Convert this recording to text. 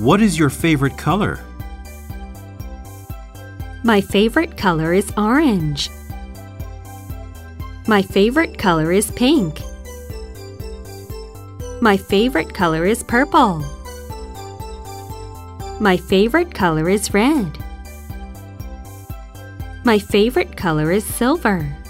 What is your favorite color? My favorite color is orange. My favorite color is pink. My favorite color is purple. My favorite color is red. My favorite color is silver.